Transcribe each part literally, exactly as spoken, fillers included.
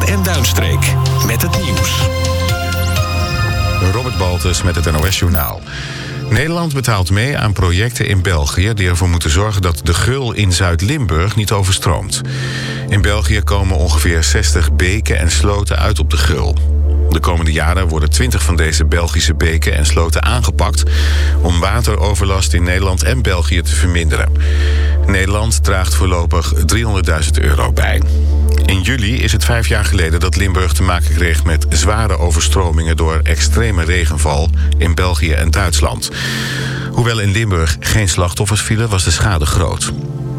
en Duinstreek met het nieuws. Robert Baltus met het N O S-journaal. Nederland betaalt mee aan projecten in België die ervoor moeten zorgen dat de Geul in Zuid-Limburg niet overstroomt. In België komen ongeveer zestig beken en sloten uit op de Geul. De komende jaren worden twintig van deze Belgische beken en sloten aangepakt om wateroverlast in Nederland en België te verminderen. Nederland draagt voorlopig driehonderdduizend euro bij. In juli is het vijf jaar geleden dat Limburg te maken kreeg met zware overstromingen door extreme regenval in België en Duitsland. Hoewel in Limburg geen slachtoffers vielen, was de schade groot.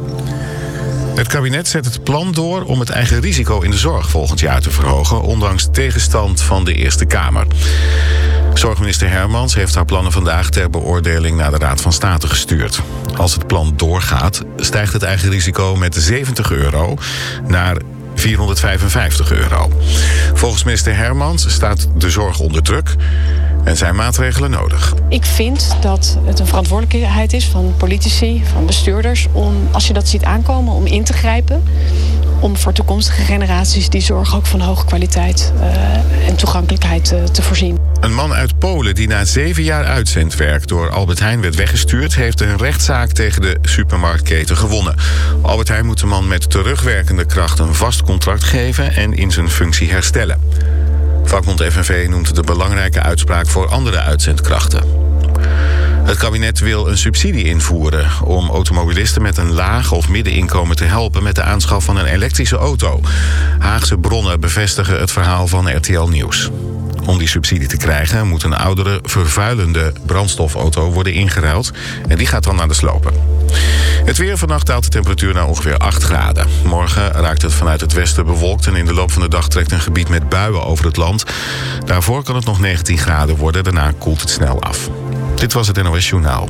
Het kabinet zet het plan door om het eigen risico in de zorg volgend jaar te verhogen, ondanks tegenstand van de Eerste Kamer. Zorgminister Hermans heeft haar plannen vandaag ter beoordeling naar de Raad van State gestuurd. Als het plan doorgaat, stijgt het eigen risico met zeventig euro naar vierhonderdvijfenvijftig euro. Volgens minister Hermans staat de zorg onder druk en zijn maatregelen nodig. Ik vind dat het een verantwoordelijkheid is van politici, van bestuurders, om, als je dat ziet aankomen, om in te grijpen. Om voor toekomstige generaties die zorg ook van hoge kwaliteit uh, en toegankelijkheid uh, te voorzien. Een man uit Polen die na zeven jaar uitzendwerk door Albert Heijn werd weggestuurd, heeft een rechtszaak tegen de supermarktketen gewonnen. Albert Heijn moet de man met terugwerkende kracht een vast contract geven en in zijn functie herstellen. Vakbond F N V noemt het een belangrijke uitspraak voor andere uitzendkrachten. Het kabinet wil een subsidie invoeren om automobilisten met een laag of middeninkomen te helpen met de aanschaf van een elektrische auto. Haagse bronnen bevestigen het verhaal van R T L Nieuws. Om die subsidie te krijgen moet een oudere, vervuilende brandstofauto worden ingeruild en die gaat dan naar de slopen. Het weer: vannacht daalt de temperatuur naar ongeveer acht graden. Morgen raakt het vanuit het westen bewolkt en in de loop van de dag trekt een gebied met buien over het land. Daarvoor kan het nog negentien graden worden, daarna koelt het snel af. Dit was het N O S-journaal.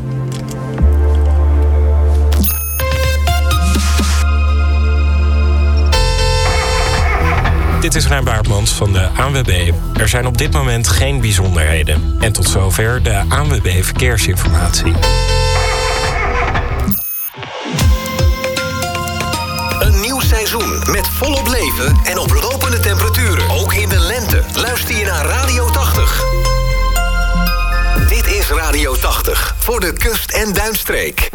Dit is Rijn Baartmans van de A N W B. Er zijn op dit moment geen bijzonderheden. En tot zover de A N W B Verkeersinformatie. Een nieuw seizoen met volop leven en oplopende temperaturen. Ook in de lente. Luister je naar Radio tachtig. Dit is Radio tachtig voor de kust- en duinstreek.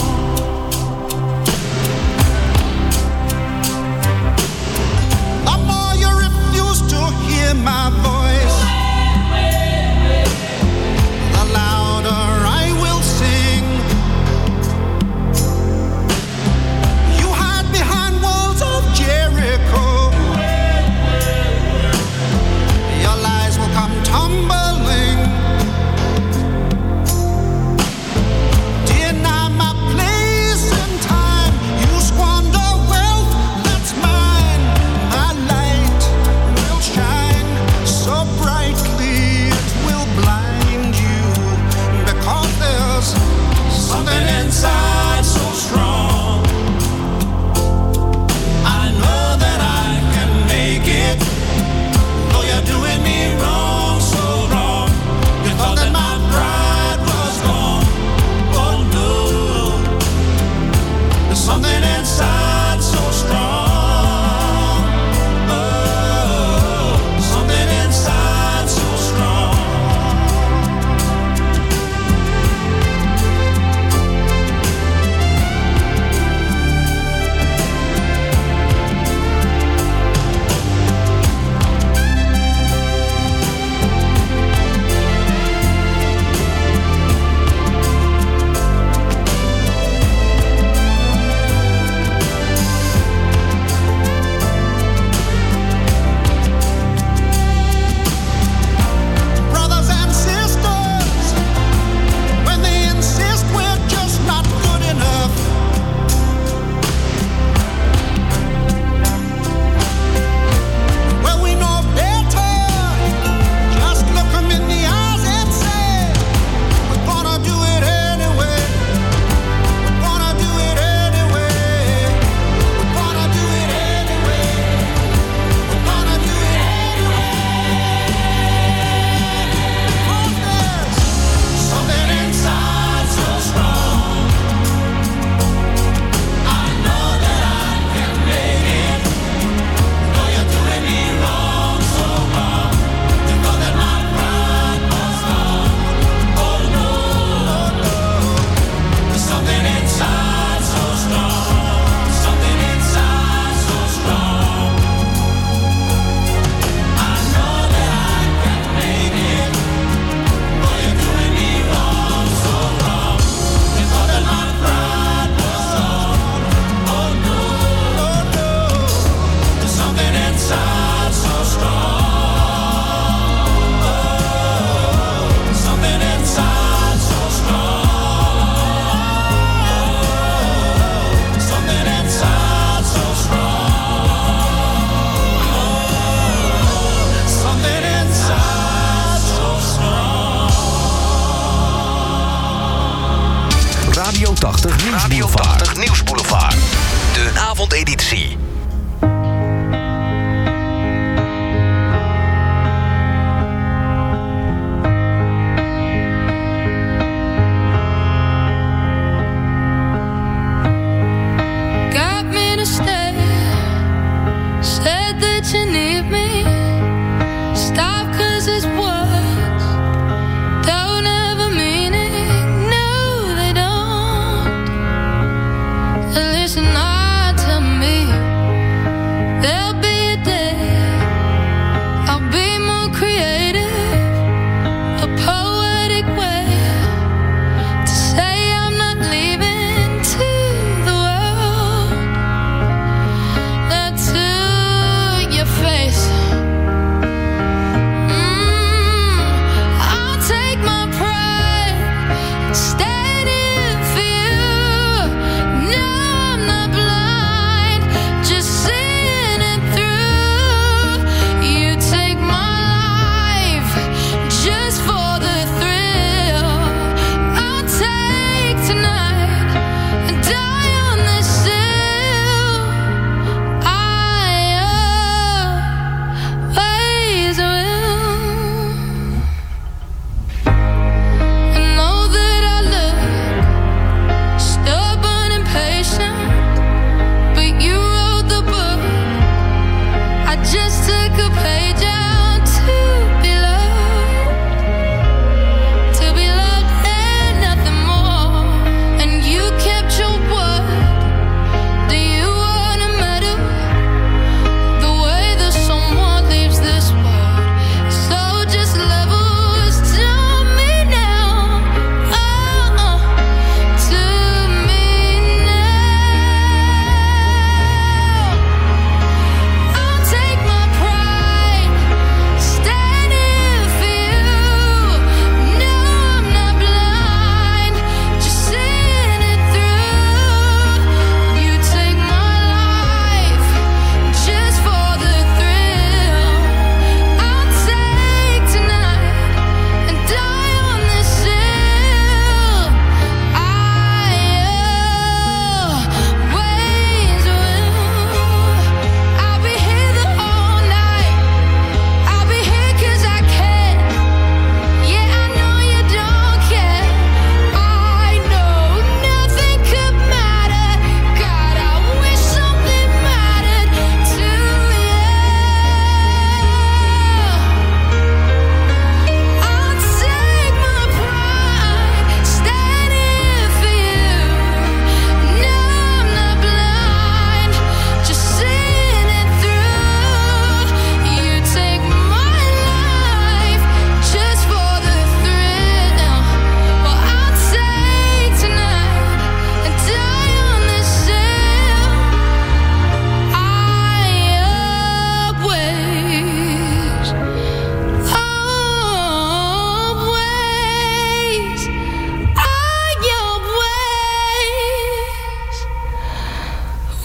I'm something inside so strong. Oh, something inside so strong. Radio tachtig Nieuwsboulevard. Radio tachtig Nieuwsboulevard. De avondeditie. Got me to stay. Said that you need me. Stop 'cause it's words don't ever mean it. Listen hard to me.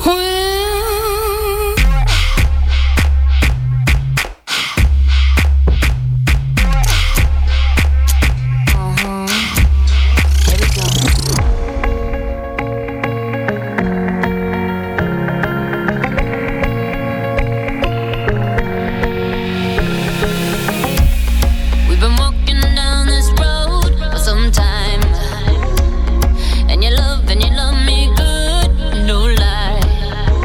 And you love, and you love me good, no lie.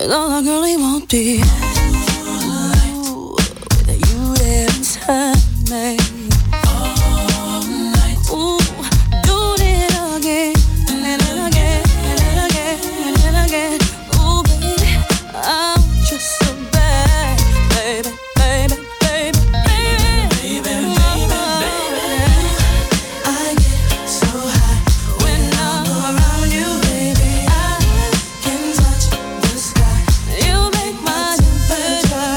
Like all I really won't be. Ooh, with you there inside me. All night. Ooh, doing it again, and then again, and then again, and then again. Ooh, baby, I want you so bad, baby, baby, baby, baby, baby, baby, baby. I get so high when I'm around you, baby. I can touch the sky. You make my temperature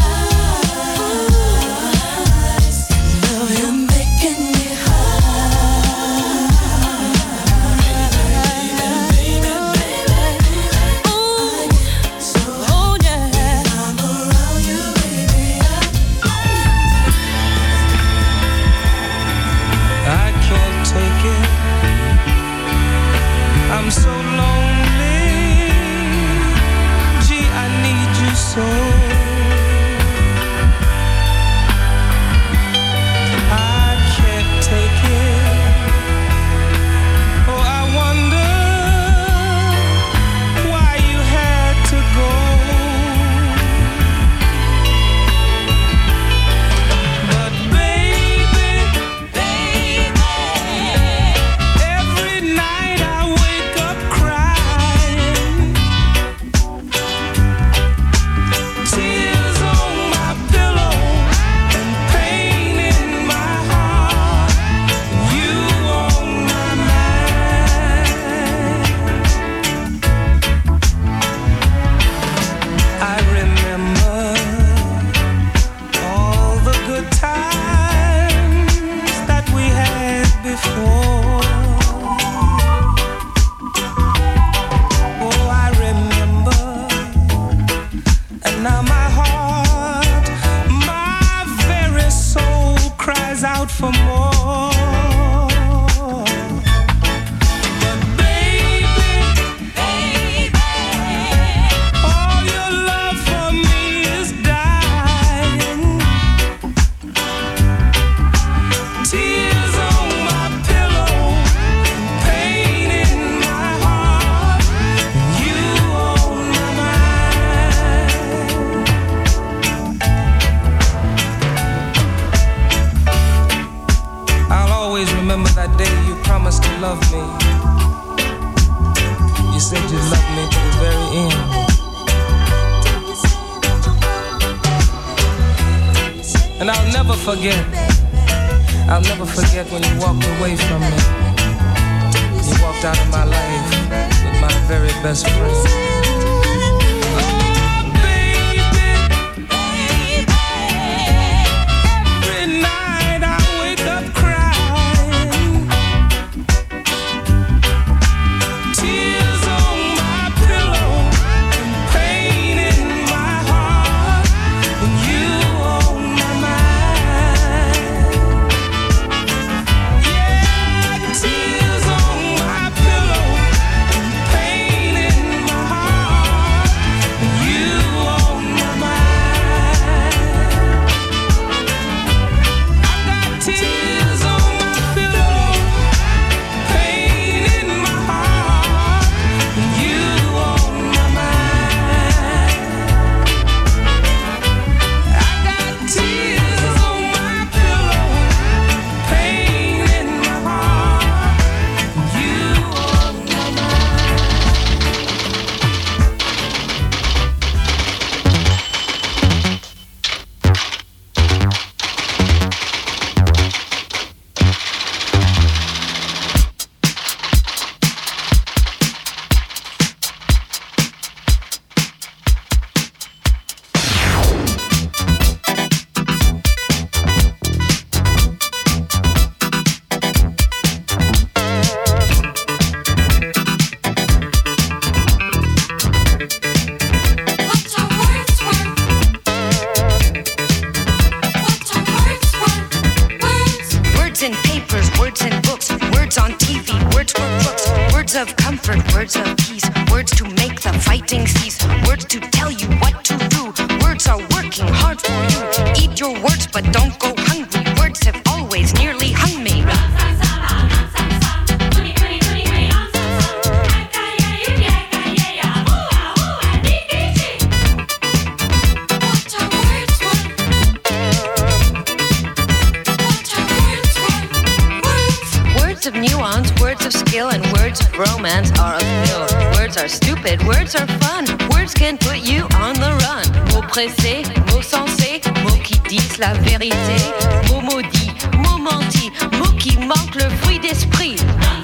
rise. Girl, you're making me high. Baby, baby, baby. Ooh, so oh yeah. I'm around you, baby. I can't take it. I'm so lonely. Gee, I need you so. I can't take it. Oh, I wonder why you had to go. But baby, baby, every night I wake up crying, tears on my pillow and pain in my heart. You on my mind. I remember all the good times that we had before. Oh, I remember, and now my heart, my very soul cries out for more. But baby, baby, all your love for me is dying. Tears on my pillow, pain in my heart. You on my mind. I'll always remember that day you promised to love me. You said you'd love me to the very end. And I'll never forget. I'll never forget when you walked away from me. You walked out of my life with my very best friend. Oh, baby, baby, every night I wake up crying, tears on my pillow and pain in my heart, and you on my mind. Yeah, tears on my pillow and pain in my heart, and you on my mind. I got tears on my pillow, pain in my heart, and you on my mind. I got tears on my pillow, pain in my heart, and you on my What are words worth? What are words worth? Words. Words in papers, words in books, words on T V, words for crooks, words of comfort, words of peace, words to make the fighting cease, words to tell you what to do. Words are working hard for you. Eat your words, but don't go hungry. Words have always nearly hung me. Thank you. romance are uphill. Words are stupid, words are fun. Words can put you on the run. Mots pressés, mots sensés, mots qui disent la vérité. Mots maudits, mots mentis, mots qui manquent le fruit d'esprit.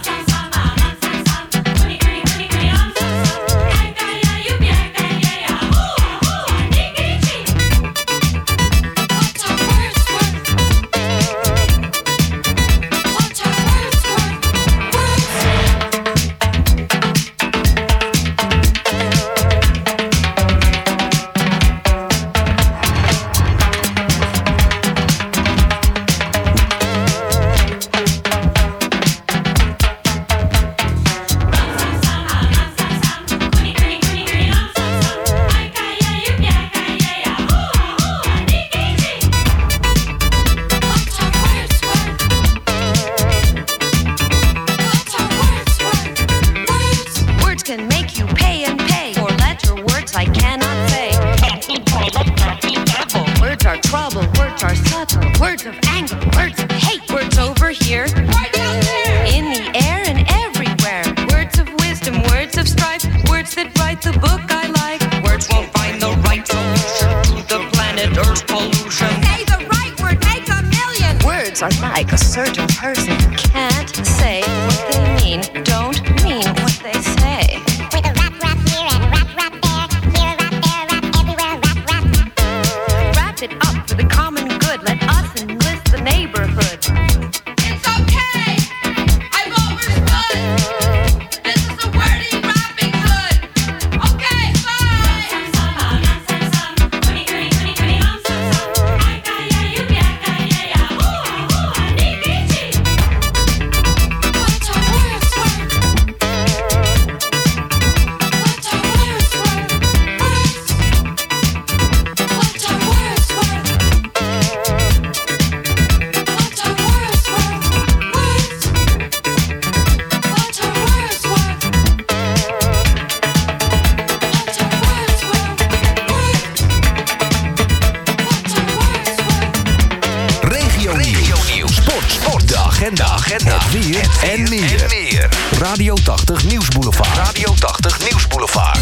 Radio tachtig Nieuwsboulevard. Radio tachtig Nieuwsboulevard.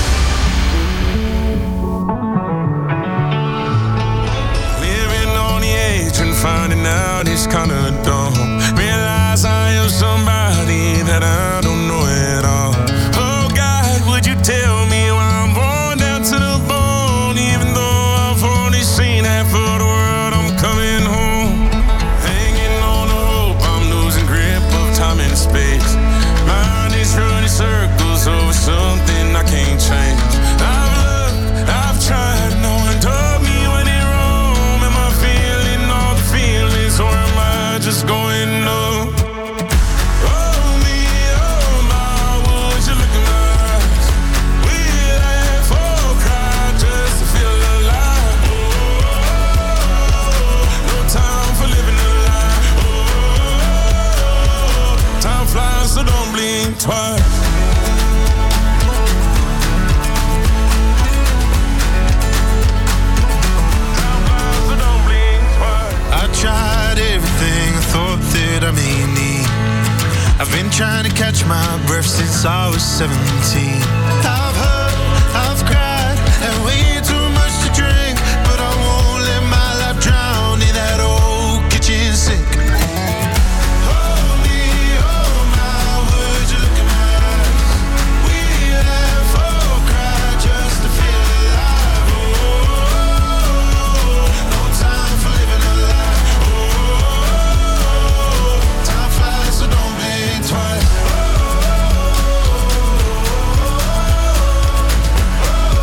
Living on the edge and finding out it's kinda dumb. Realize I am somebody that I don't know at all. Oh God, would you tell me why I'm born down to the bone? Even though I've only seen half of the world, I'm coming home. Hanging on the hope, I'm losing grip of time and space. Mind is running circles over something I can't change. I've looked, I've tried, no one told me when it wrong. Am I feeling all the feelings, or am I just going up? Oh me, oh my, would you look in my eyes? We laugh or cry just to feel alive. Oh, no time for living a lie. Oh, time flies, so don't blink twice. Tried everything I thought that I may need. I've been trying to catch my breath since I was seventeen. I've hurt, I've cried, and way too much to drink, but I won't let my life drown in that old kitchen sink. Hold me, oh my, would you look in my eyes? We laugh or cry just to feel alive. Oh, no time for living a lie. Twice. Oh,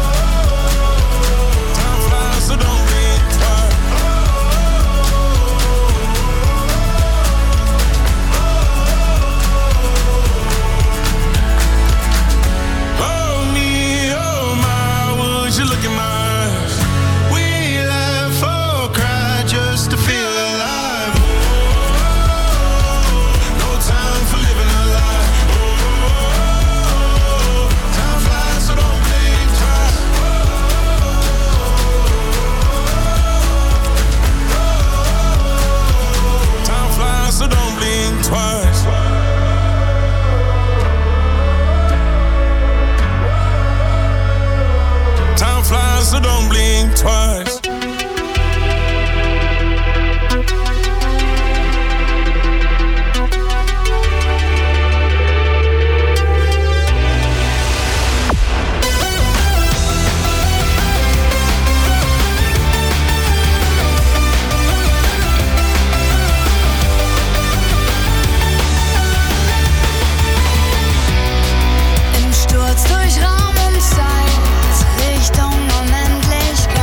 so don't blink twice. Durch Raum und Zeit, Richtung Unendlichkeit.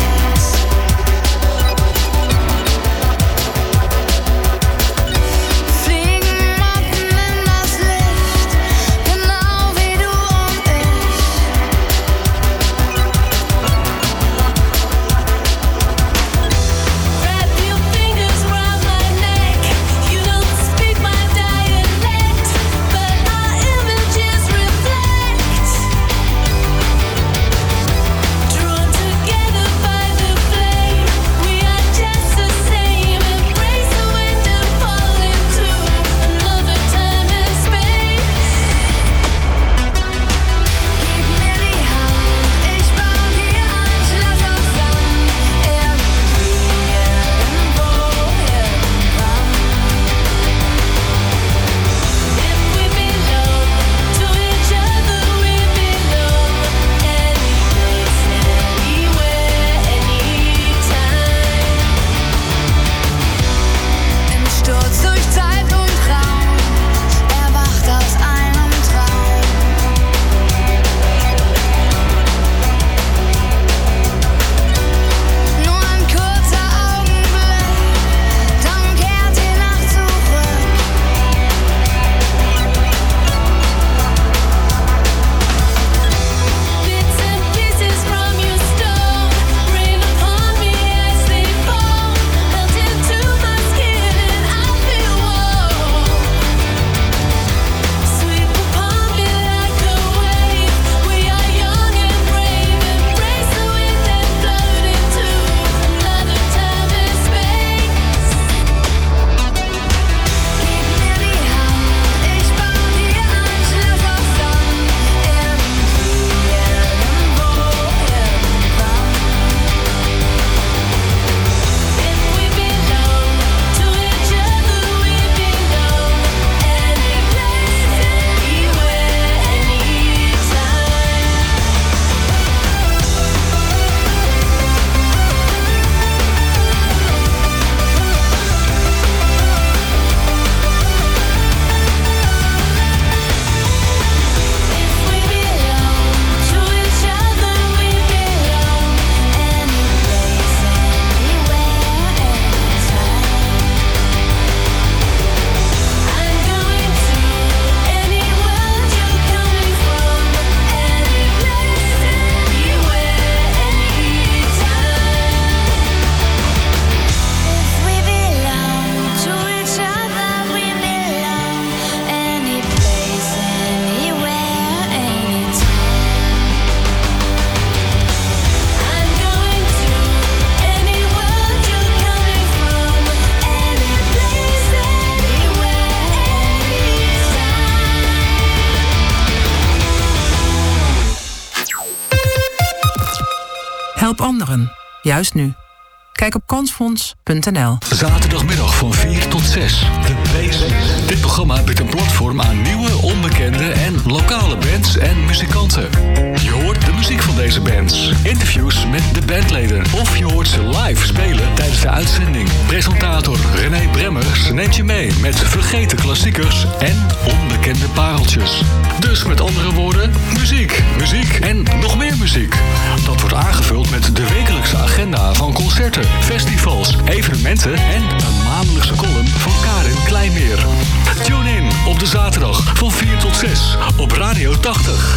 Help anderen. Juist nu. Kijk op kansfonds punt n l. Zaterdagmiddag van vier tot zes. De Basics. Dit programma biedt een platform aan nieuwe, onbekende en lokale bands en muzikanten. Je hoort de muziek van deze bands, interviews met de bandleden of je hoort ze live spelen tijdens de uitzending. Presentator René Bremmers neemt je mee met vergeten klassiekers en onbekende pareltjes. Dus met andere woorden, muziek, muziek en nog meer muziek. Dat wordt aangevuld met de wekelijkse agenda van concerten, festivals, evenementen en een maandelijkse column van Karin Kleinmeer. Tune in op de zaterdag van vier tot zes op Radio tachtig.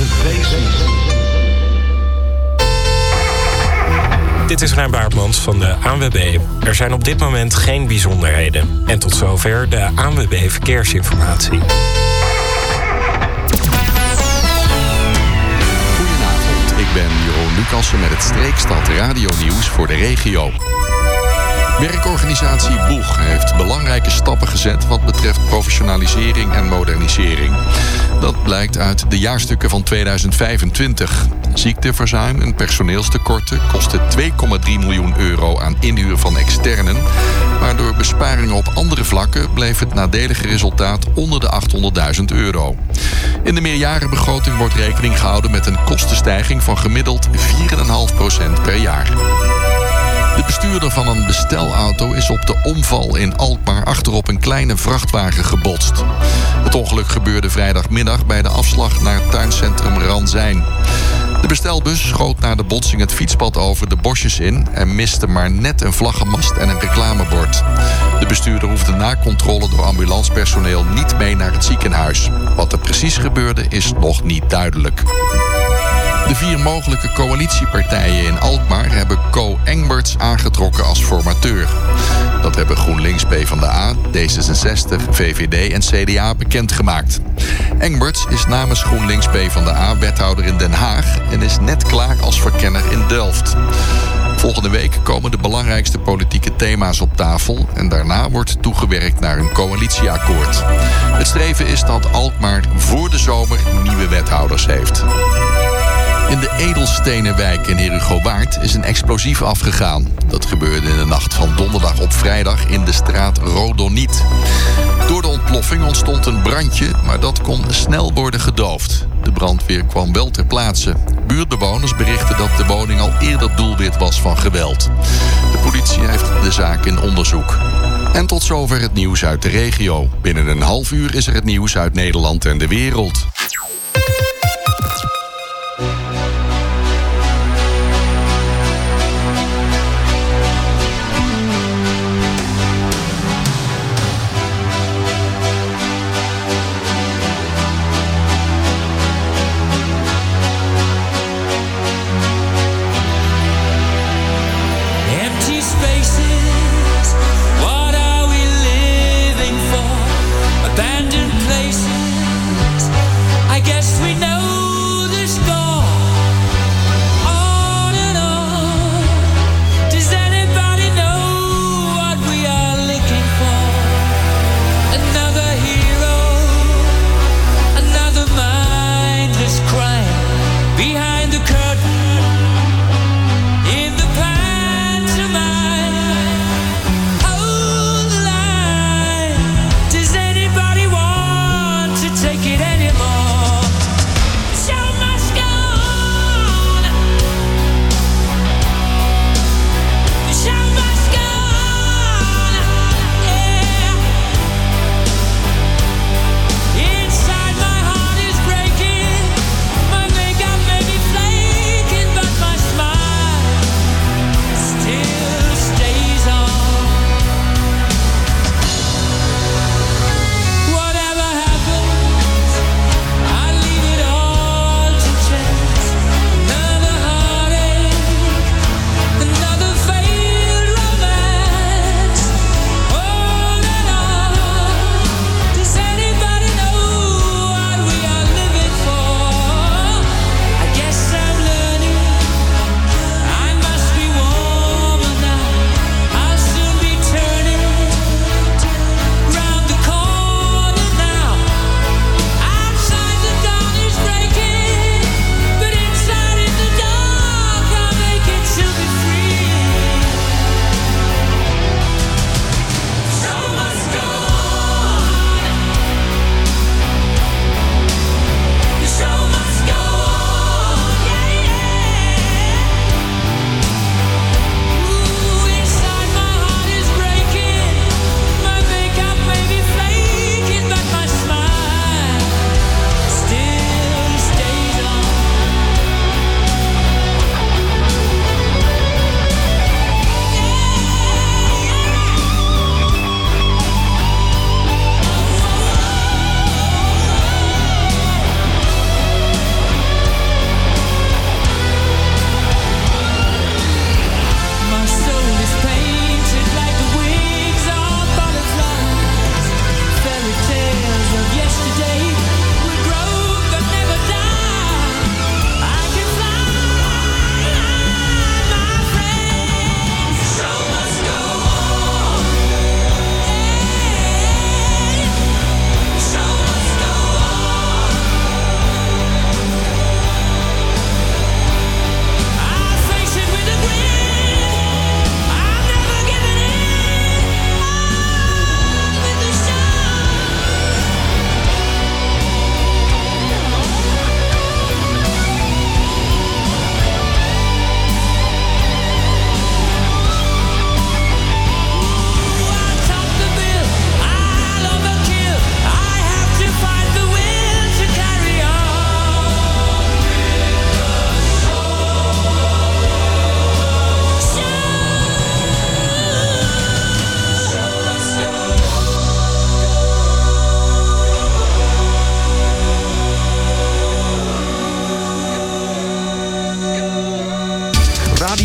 Dit is Rijn Baartmans van de A N W B. Er zijn op dit moment geen bijzonderheden. En tot zover de A N W B Verkeersinformatie. Ik ben Jeroen Lucassen met het Streekstad Radio Nieuws voor de regio. Werkorganisatie Boeg heeft belangrijke stappen gezet wat betreft professionalisering en modernisering. Dat blijkt uit de jaarstukken van tweeduizend vijfentwintig. Ziekteverzuim en personeelstekorten kosten twee komma drie miljoen euro aan inhuur van externen. Maar door besparingen op andere vlakken bleef het nadelige resultaat onder de achthonderdduizend euro. In de meerjarenbegroting wordt rekening gehouden met een kostenstijging van gemiddeld vier komma vijf procent per jaar. De bestuurder van een bestelauto is op de omval in Alkmaar achterop een kleine vrachtwagen gebotst. Het ongeluk gebeurde vrijdagmiddag bij de afslag naar tuincentrum Ranzijn. De bestelbus schoot na de botsing het fietspad over de bosjes in en miste maar net een vlaggenmast en een reclamebord. De bestuurder hoefde na controle door ambulancepersoneel niet mee naar het ziekenhuis. Wat er precies gebeurde is nog niet duidelijk. De vier mogelijke coalitiepartijen in Alkmaar hebben Co Engberts aangetrokken als formateur. Dat hebben GroenLinks, PvdA, D zesenzestig, V V D en C D A bekendgemaakt. Engberts is namens GroenLinks PvdA wethouder in Den Haag en is net klaar als verkenner in Delft. Volgende week komen de belangrijkste politieke thema's op tafel en daarna wordt toegewerkt naar een coalitieakkoord. Het streven is dat Alkmaar voor de zomer nieuwe wethouders heeft. In de Edelstenenwijk in Herugowaard is een explosief afgegaan. Dat gebeurde in de nacht van donderdag op vrijdag in de straat Rodoniet. Door de ontploffing ontstond een brandje, maar dat kon snel worden gedoofd. De brandweer kwam wel ter plaatse. Buurtbewoners berichten dat de woning al eerder doelwit was van geweld. De politie heeft de zaak in onderzoek. En tot zover het nieuws uit de regio. Binnen een half uur is er het nieuws uit Nederland en de wereld. Abandoned places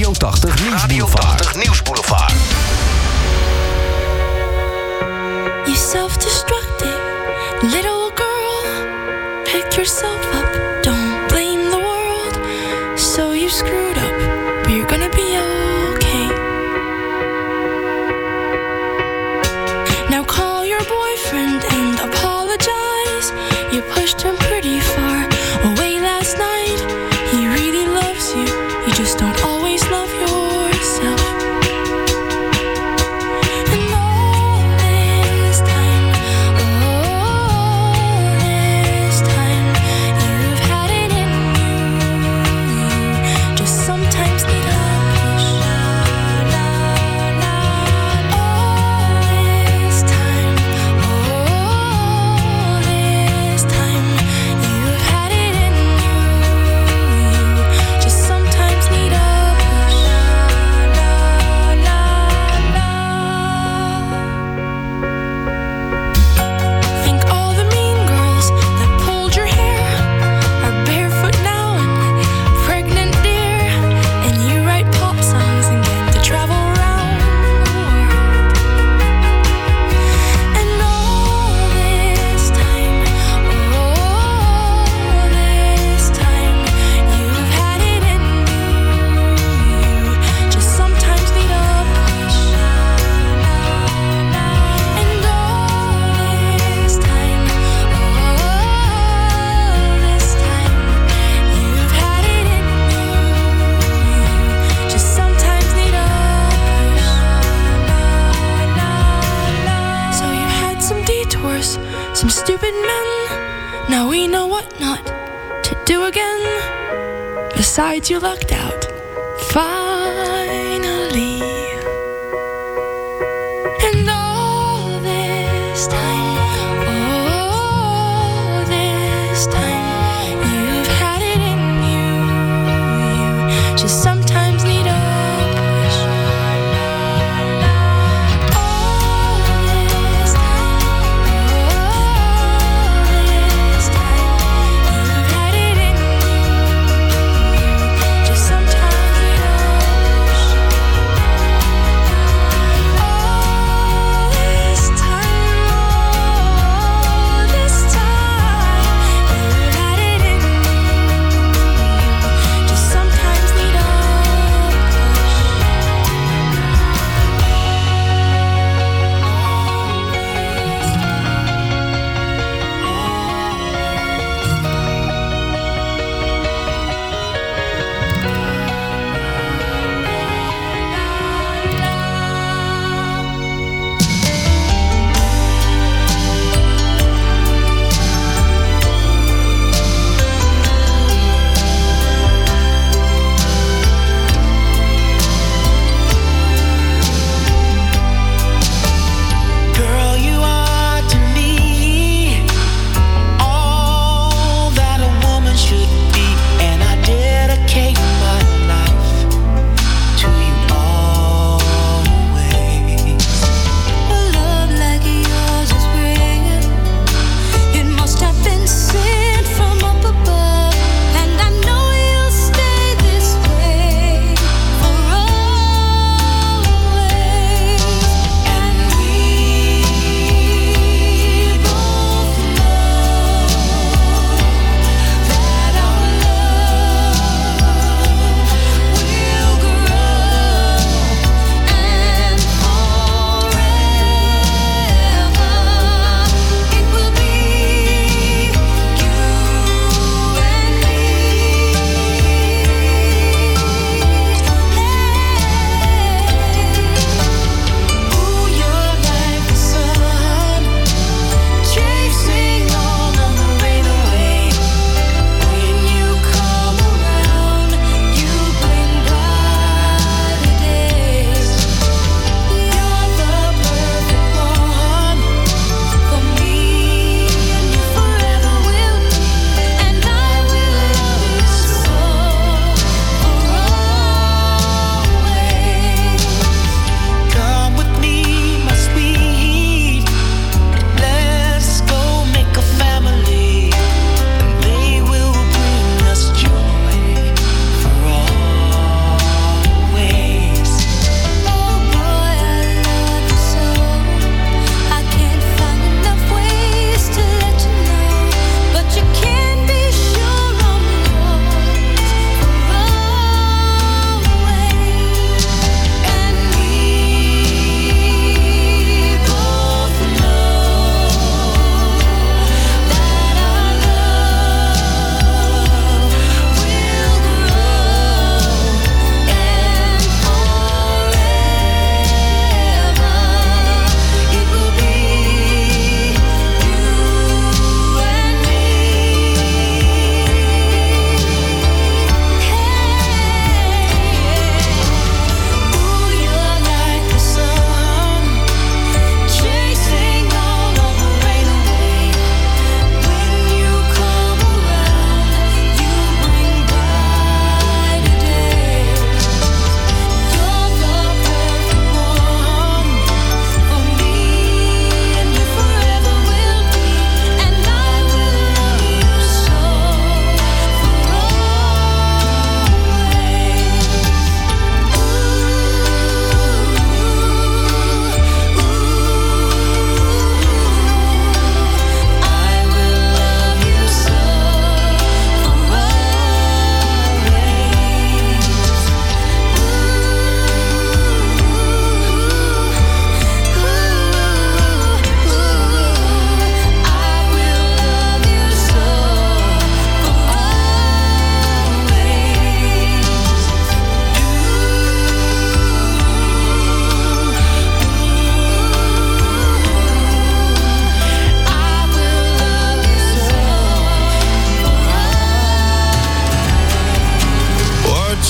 Radio tachtig Nieuwsboulevard. Radio tachtig Nieuwsboulevard. You self-destructive little girl, pick yourself up, don't blame the world. So you screwed up, but you're gonna be okay. Now call your boyfriend and apologize. You pushed him pretty far away last night. He really loves you, you just don't always love yourself. And all this time, all this time, you've had it in you. Just sometimes need a push. All this time, all this time, you've had it in you. Just sometimes need a push. Think all the mean girls that pulled your hair are barefoot now and pregnant, dear. And you write pop songs and get to travel around the world. And all this time, all this time, you've had it in you. Just sometimes need a push. And all this time, all this time, you've had it in you. Just sometimes need a push. So you had some detours, some stupid men. Now we know what not to do again. Besides, you lucked out. Finally. And all this time, all this time, you've had it in you. You just sometimes need a push. All this time, all this time, you've had it in you. Just sometimes need a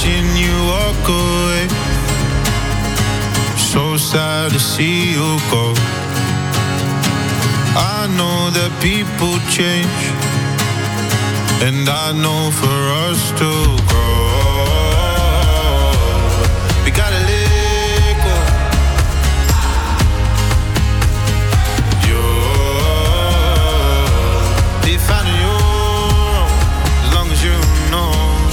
watching you walk away. So sad to see you go. I know that people change, and I know for us to grow, we gotta let go. You're defining your own, as long as you know.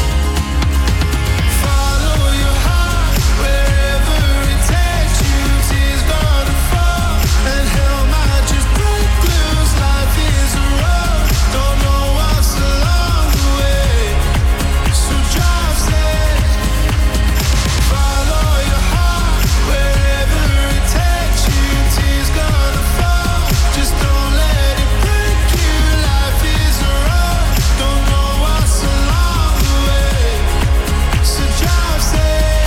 Follow your heart wherever it takes you. Tears gonna fall, and hell might just break loose. Life is a road, don't know what's along the way, so drive safe. Follow your heart wherever it takes you. Tears gonna fall, just don't let it break you. Life is a road, don't know what's along the way, so drive safe.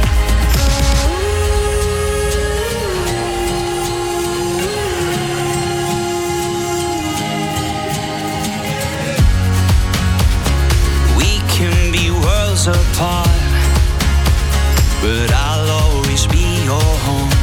We can be worlds apart, but I'll always be your home.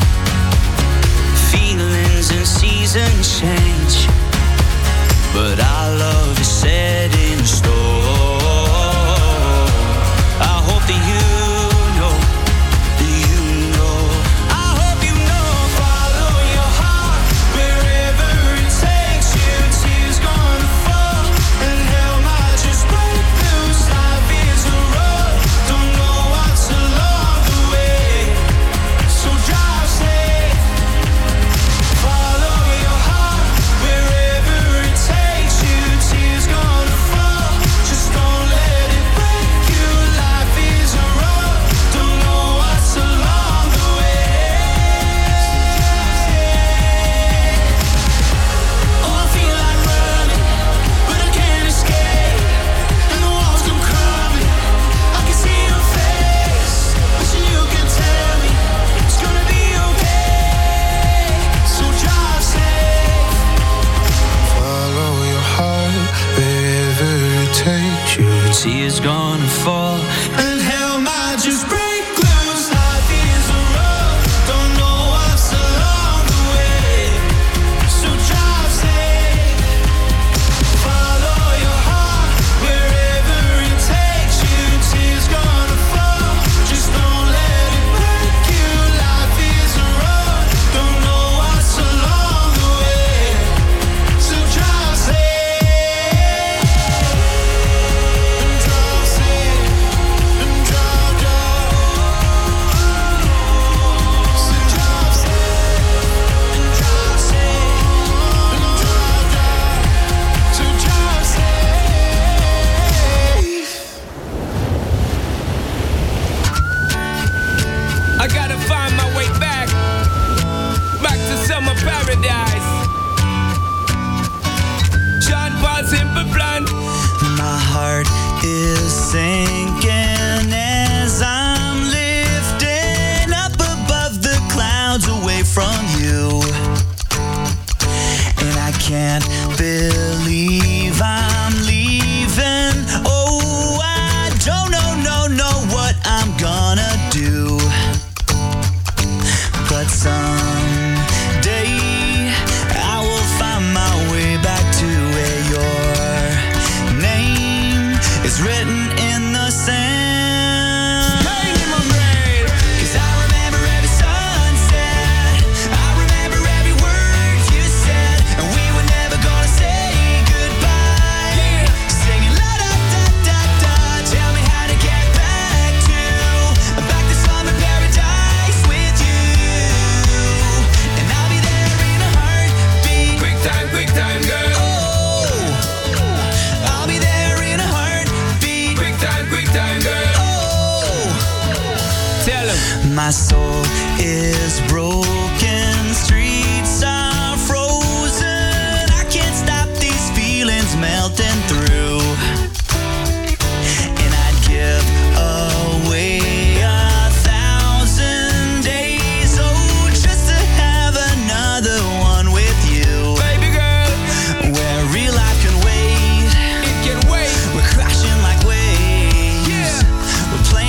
Feelings and seasons change, but our love is set in stone. I hope that you know, that you know. I hope you know. Follow your heart wherever it takes you. Tears gonna fall, and hell might just break loose. Life is a road, don't know what's along the way, so drive safe. Follow your heart wherever it takes you. Tears gonna fall, just don't let it break you. Life is a road, don't know what's along the way. Oh, I feel like running, but I can't escape, and the walls come crumbling. I can see your face, wishing you could tell me it's gonna be okay, so drive safe. Follow your heart wherever it takes you. Tears gonna fall, And hell might just break loose. Life is a road, don't know what's along the way, so drive safe. Follow your heart wherever it takes you. Tears gonna fall, just don't let it break you. Life is a road, don't know what's along the way, so drive safe. And drive safe, and drive, drive. So drive safe, and drive safe, and drive, drive. So drive safe. I gotta find my way back, back to summer paradise. John Paul Simple Plan. my heart is sinking as I'm lifting up above the clouds away from you. And I can't believe I'm leaving. Oh, I don't know, no, know what I'm gonna do. But someday I will find my way back to where your name is written in the sand. Pain in my brain, 'cause I remember every sunset. I remember every word you said, and we were never gonna say goodbye. Yeah. Singing la da da da da. Tell me how to get back to back to summer paradise with you, and I'll be there in a heartbeat. Quick time, quick time, girl. Oh, I'll be there in a heartbeat. Quick time, quick time, girl. Oh, Tell 'em. my soul is broken, streets are frozen. I can't stop these feelings melting through. And I'd give away a thousand days, oh, just to have another one with you. Baby girl, Where real life can wait, it can wait. we're crashing like waves. Yeah. We're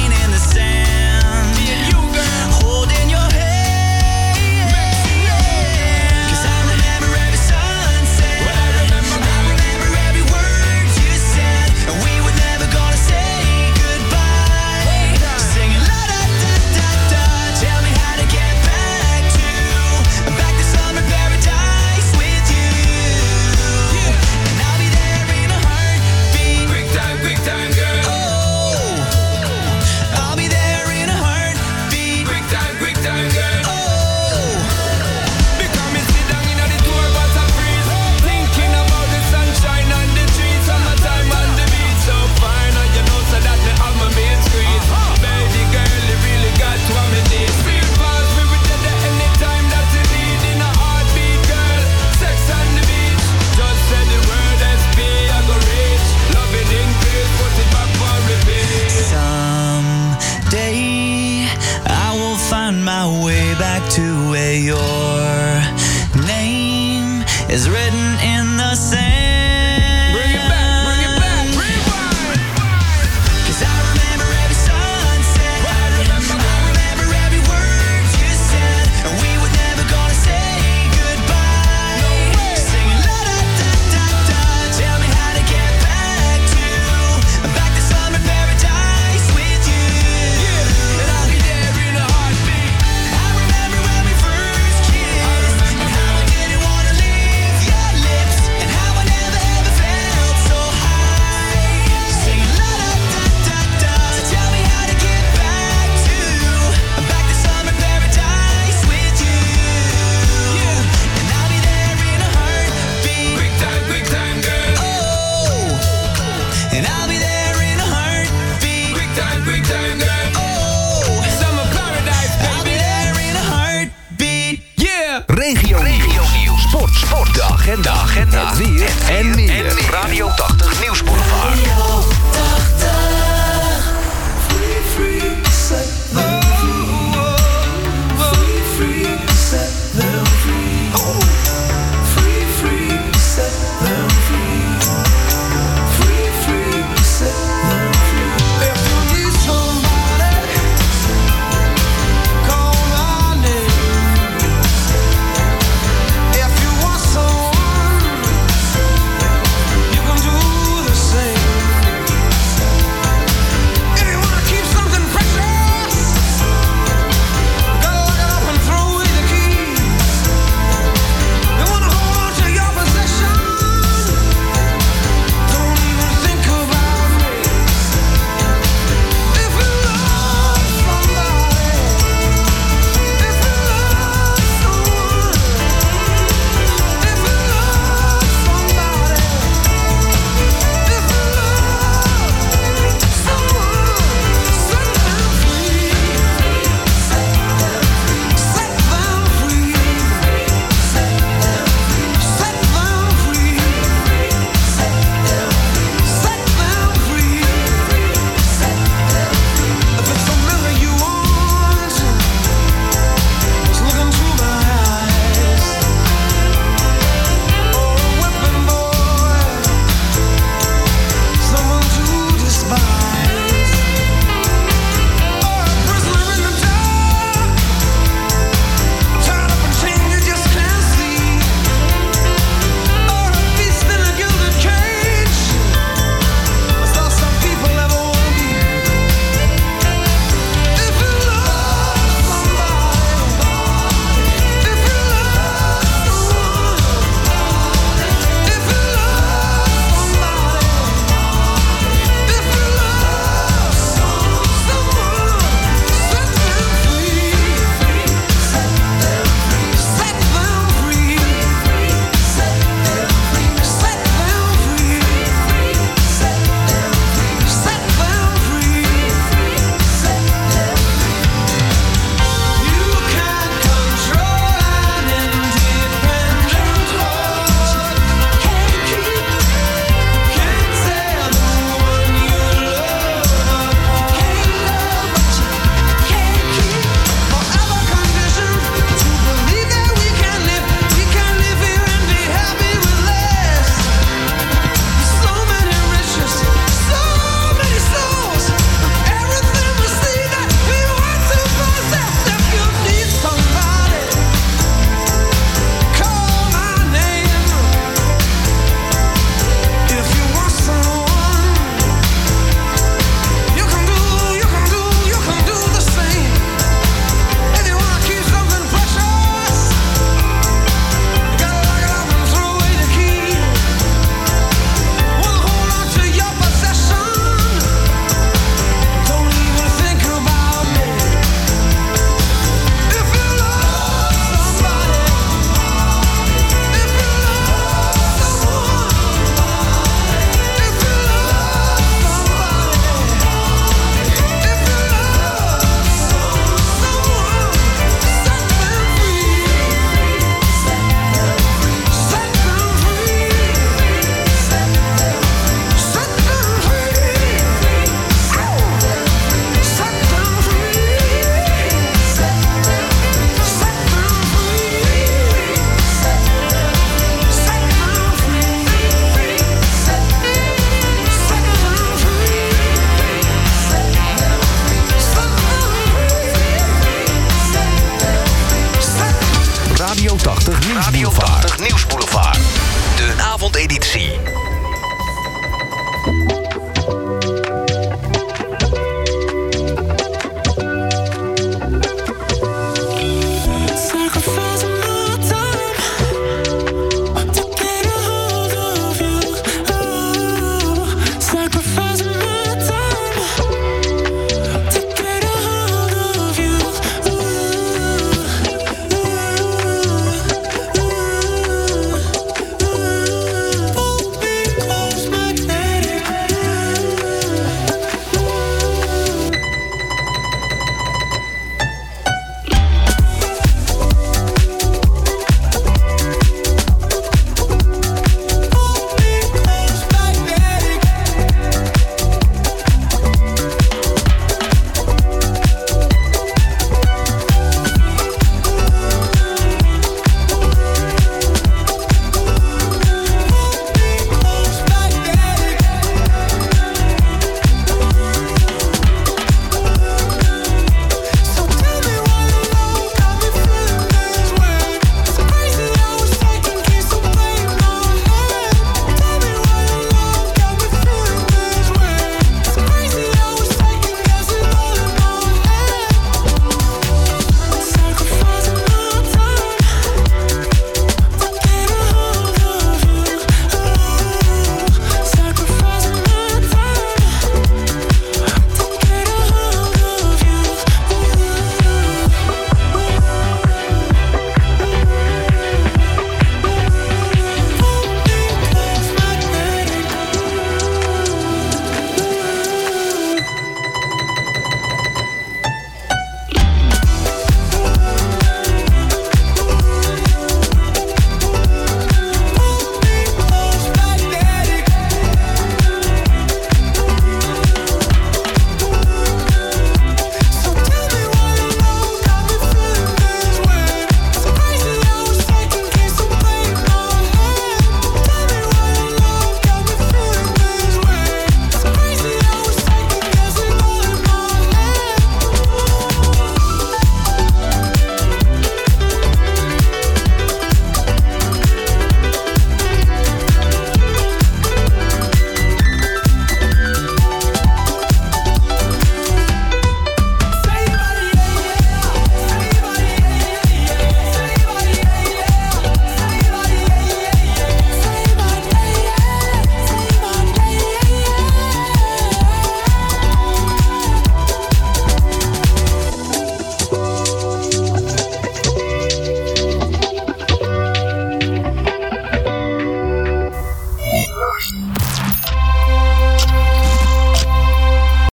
is ready